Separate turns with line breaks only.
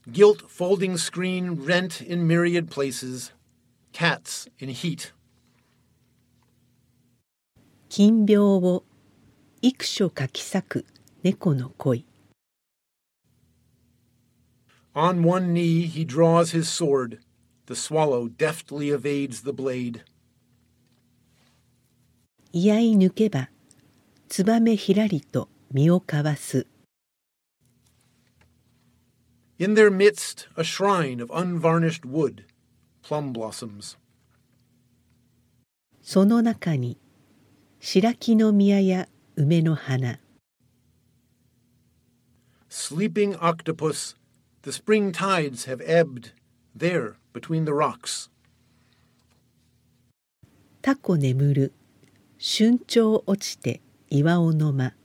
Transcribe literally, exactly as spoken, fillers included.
Gilt folding screen rent in myriad places, cats in heat.
金屏を幾所かき裂く猫の恋。
On one knee he draws his sword. The swallow deftly evades the blade.
居合抜けば、つばめひらりと身をかわす。
In their midst, a shrine of unvarnished wood, plum blossoms.
その中に、白木の宮や梅の花。
Sleeping octopus, the spring tides have ebbed, there between the rocks.
タコ眠る、春鳥落ちて岩尾の間。